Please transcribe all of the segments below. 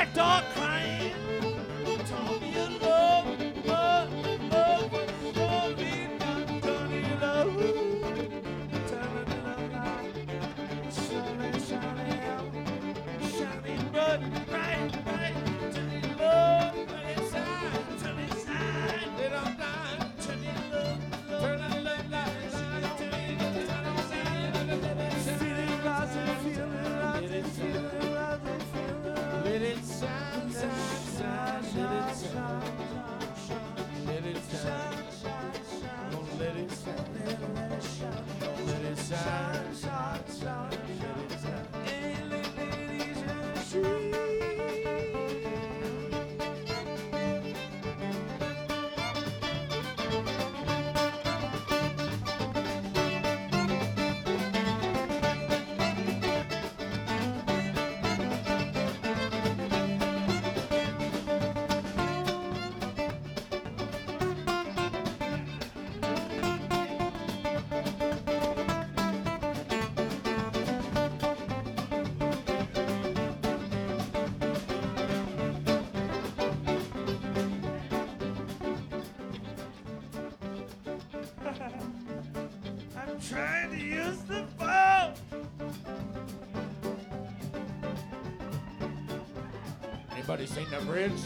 dog crying. Told me you love, love, love, love me. Turn it up, turn it up, shining, shining out, shining bright, bright, bright. Turn it love, turn it shine, turn it shine. Let on down, turn it love, turn it love, shine, turn it shine. Feel it rising, feel it rising, feel it rising, feel it rising. Let it shine, shine, shine, let it shine, let it shine, don't let it shine, don't let it shine, shine, shine, let it shine. Hey, ladies and I'm trying to use the phone. Anybody seen the bridge?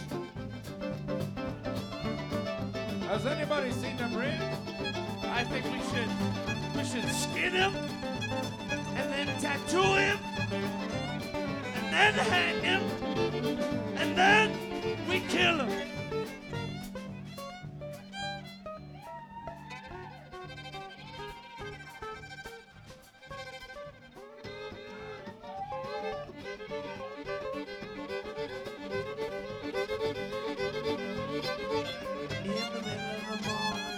Has anybody seen the bridge? I think we should skin him and then tattoo him and then hang him and then we kill him. In the middle of the morning.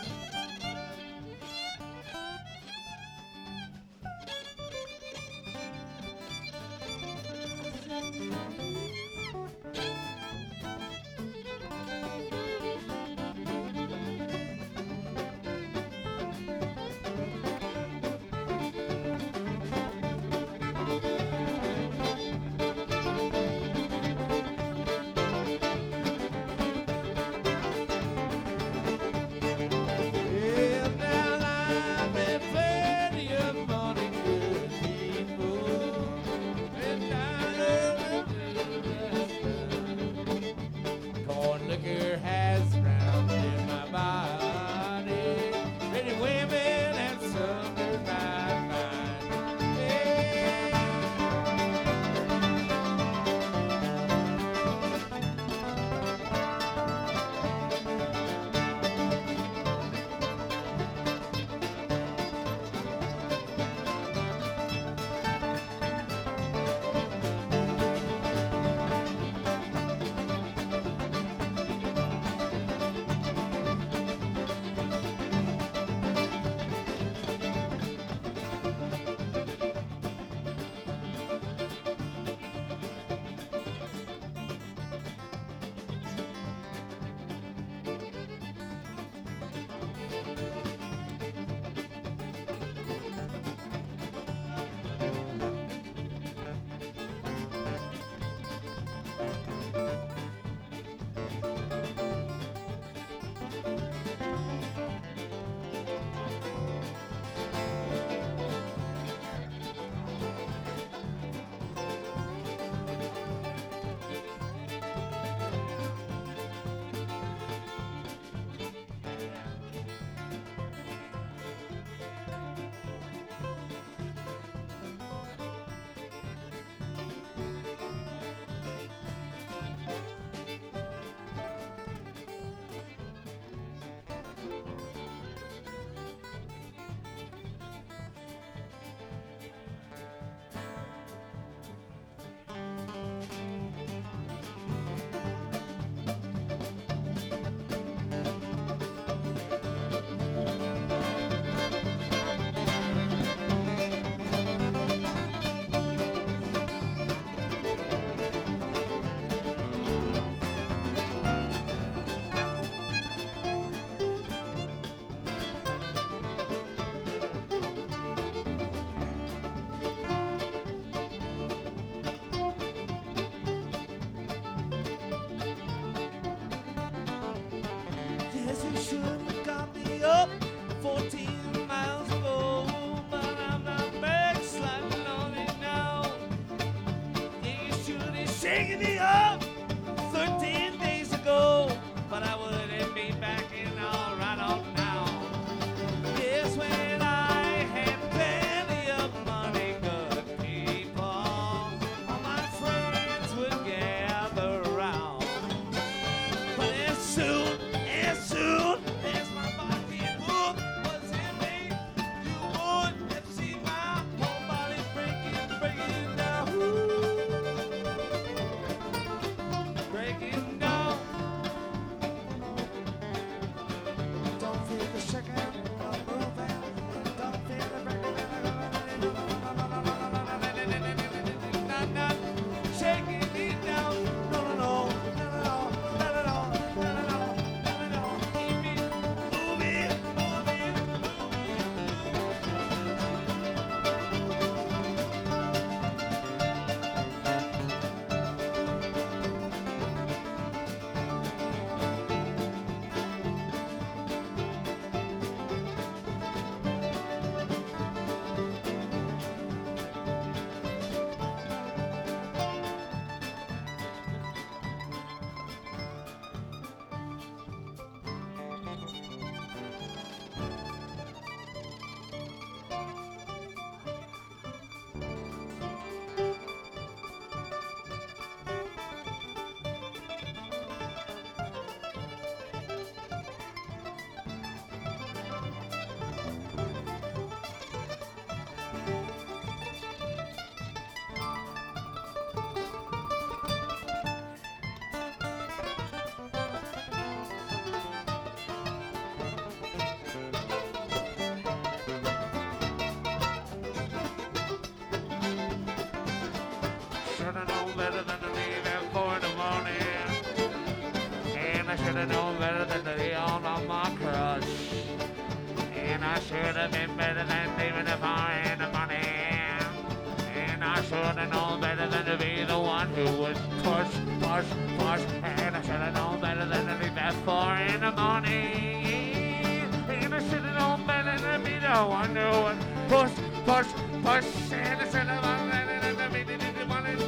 better than to be there 4 in the morning. And I should have known better than to be all on my crush. And I should have been better than leaving the 4 in the morning. And I should have known better than to be the one who would push. And I should have known better than to leave at 4 in the morning. And I should have known better than to be the one who would push. And I should have known better than to be the one who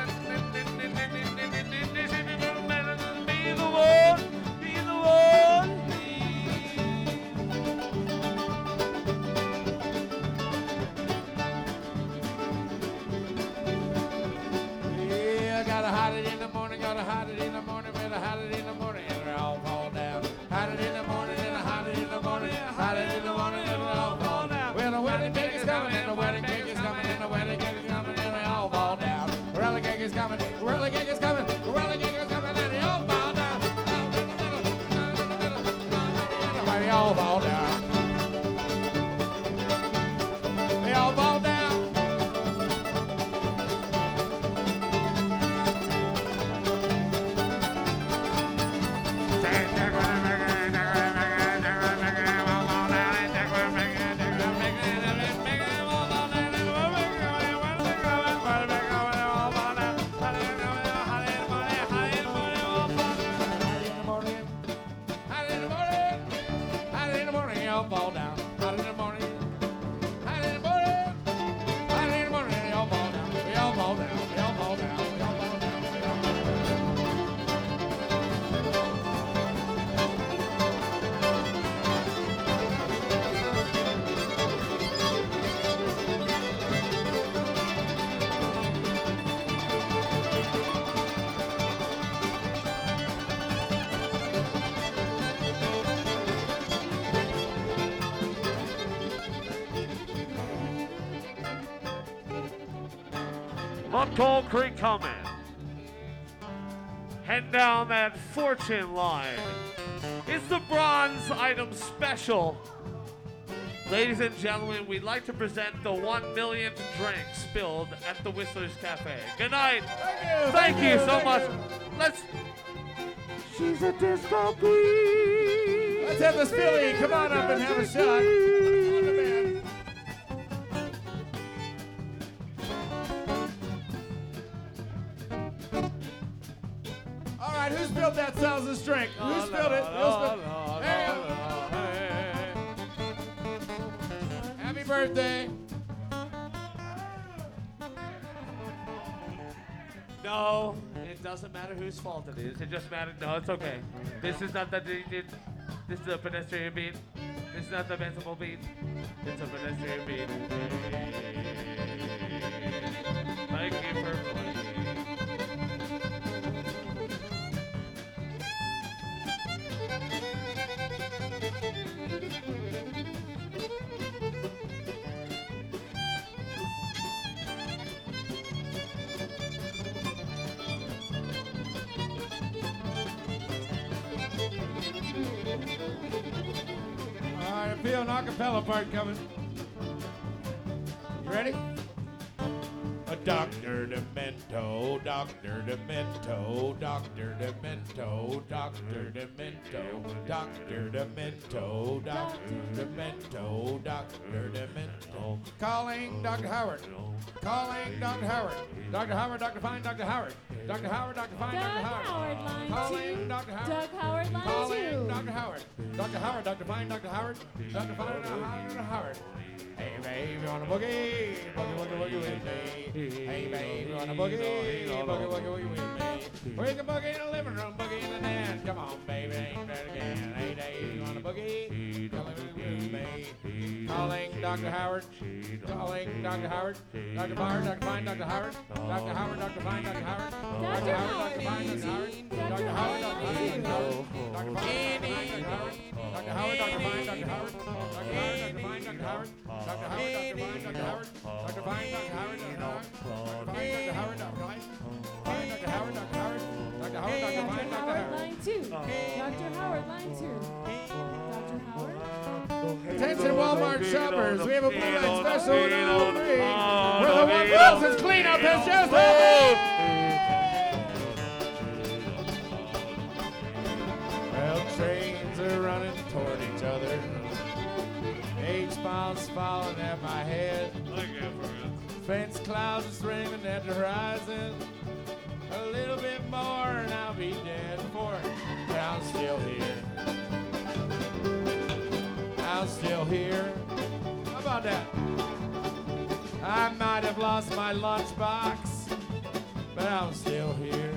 be the one. Gotta hide it in the morning, gotta hide it in the morning, better hide it in the morning, and it'll all fall down. Hide it in the morning, and hide it in the morning, hide it in the morning, and it'll all fall down. Well, the wedding cake is coming, and the wedding cake is coming, and the wedding cake is coming, and it'll all fall down. The wedding cake is coming, the wedding cake is coming, the wedding cake is coming, and it'll all fall down. They all fall down. They all fall down. Fall down. Hot in the morning. Hot in the morning. Hot in the morning. They all fall down. We all fall down. We all fall down. We all fall down. We all fall Montgomery Creek coming. Head down that fortune line. It's the bronze item special. Ladies and gentlemen, we'd like to present the 1 millionth drink spilled at the Whistler's Cafe. Good night. Thank you so much. Let's. She's a disco queen. Let's have this Philly. Come on up and have a shot. Who spilled that Salsa's drink? Who spilled it? Happy birthday. No, it doesn't matter whose fault it is. It just matters. No, it's okay. This is not the this is a pedestrian beat. This is not the Bensible beat. It's a pedestrian beat. Thank you for playing. All right, I feel an acapella part coming. You ready? A Dr. Demento, Dr. Demento, Dr. Demento, Dr. Demento, Dr. Demento, Dr. Demento, Dr. Demento. Calling Dr. Howard. Calling Dr. Howard. Dr. Howard, Dr. Fine, Dr. Howard. Dr. Howard, Dr. Fine, Dr. Howard. Line Calling 2. Dr. Howard. Doug Howard, line 2. Calling Dr. Howard. Dr. Howard, Dr. Fine, Dr. Howard. Dr. Fine, Dr. Howard. Hey babe, you wanna boogie? Boogie, boogie, boogie with me. Hey babe, you wanna boogie? Boogie, boogie, boogie with me. We can boogie in the living room, boogie in the dance. Come on, baby, ain't that again. Hey Dave, you wanna boogie? Come with me. Calling Dr. Howard. Calling Dr. Howard. Dr. Howard, Dr. Fine, Dr. Howard. Dr. Howard, Dr. Fine, Dr. Howard. Dr. Howard, Dr. Fine, Dr. Howard. Dr. Howard, Dr. Fine, Dr. Howard. Dr. Fine, Dr. Howard. Dr. Howard, Dr. Fine, Dr. Howard. Dr. Howard, Dr. Fine, Dr. Howard. Dr. Howard, Dr. Fine, Dr. Howard. Dr. Fine, Dr. Howard, Dr. Howard. Dr. Howard, Dr. Fine. Dr. Howard, Dr. Howard. Dr. Howard, Dr. Fine, Dr. Howard. Line 2. Dr. Howard, line 2. Dr. Howard. Attention, Walmart Lord Shoppers. We have a blue light special no free. Where the one Wilson's cleanup has just Well, trains are running toward each other. H-bombs falling at my head. Fence clouds are streaming at the horizon. A little bit more and I'll be dead for it. But I'm still here. I'm still here. How about that? I might have lost my lunchbox, but I'm still here.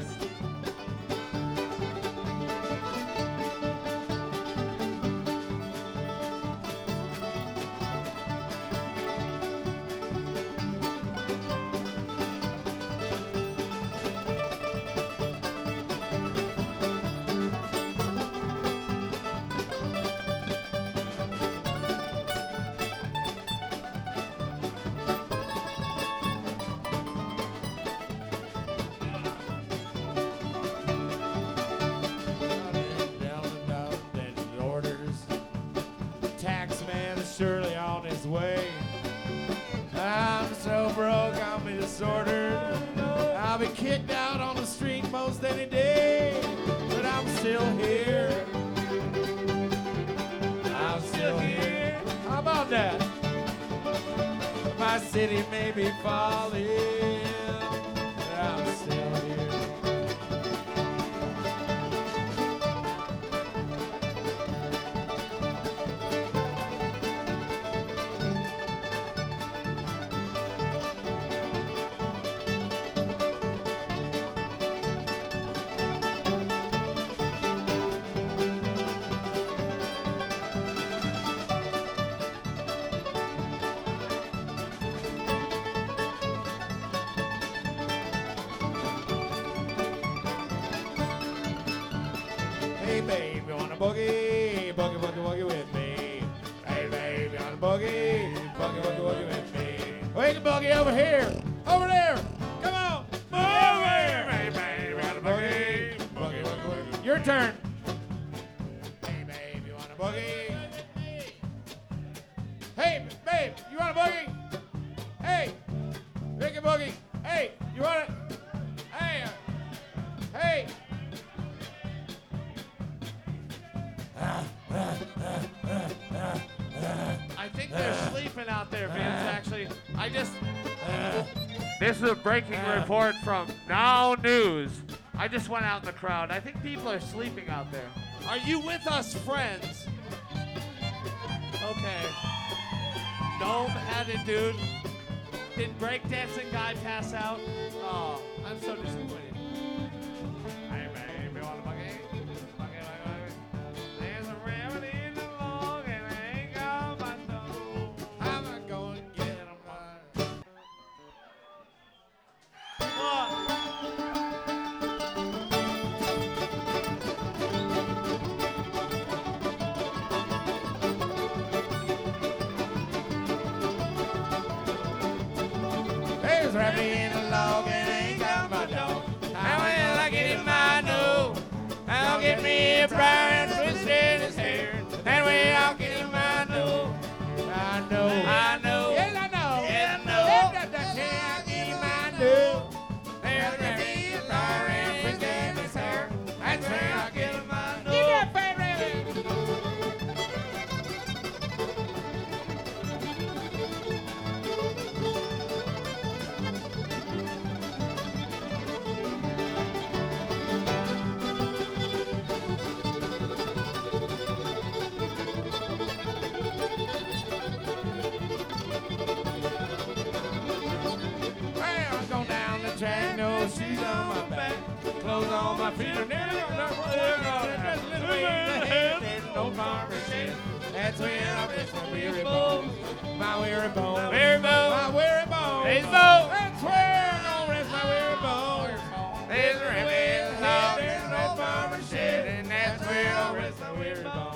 Surely on his way. I'm so broke, I'll be disordered. I'll be kicked out on the street most any day. But I'm still here. I'm still here. How about that? My city may be falling, but I'm still here. Hey babe, you wanna boogie? Boogie, boogie, boogie with me. Hey babe, you wanna boogie? Boogie, boogie, boogie with me. We can boogie over here. Over there. Come on. Boogie over here. Hey babe, you wanna boogie? Boogie, boogie, boogie. Your turn. Hey babe, you wanna boogie? Hey babe, you wanna boogie? Hey, we can boogie. Hey, you wanna? Hey, hey. I think they're sleeping out there, Vince, actually. This is a breaking report from Now News. I just went out in the crowd. I think people are sleeping out there. Are you with us, friends? Okay. Gnome-headed dude. Did breakdancing guy pass out? Oh, I'm so disappointed. Hey, baby, wanna buggy? Buggy, buggy, buggy. There's a remedy in the log and I ain't got my dough. I'm not going to get him. There's a remedy in the log and I ain't got my dough. How will I get in my nose? I'll get me a briar and twist in his hair. That way I'll get in my nose. I know. I know. Yes, I know. Yes, I know. That I'll get in my nose. There's a remedy in the briar and twist in his hair. That's where I'll get in my nose. Give that fat rabbit. Track, no shoes on my back, clothes on my feet, and nearly on that just a little way in the head. There's no farmer shit. That's when I rest my weary bones. My weary bones. Weary bones. My weary bones. Weary bones. That's where I'm gonna rest my weary bones. There's a remedy in the log. There's no farmer shit, and that's where I'll rest my weary bones.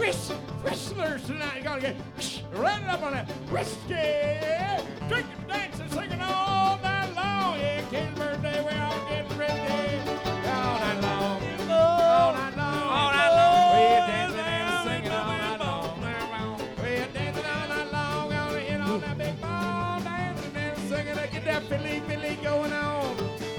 Whistlers tonight. You're gonna get running up on that whiskey, drinking, dancing, singing all night long. Yeah, kid's birthday, we're all getting ready all night long, all night long, all night long. We're dancing and singing all night long. We're dancing all night long. Gonna hit on that big ball, dancing and singing to get that Philly going on.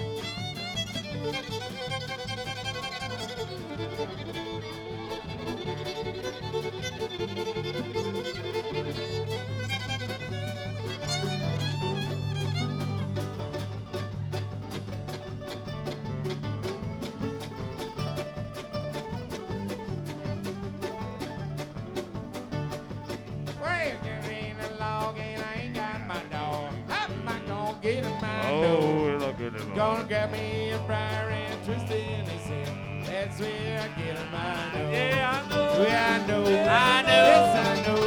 Gonna grab me a briar and twist it in his head. That's where I get in my nose. Yeah, I know. Yeah, I know. I know. Yes, I know.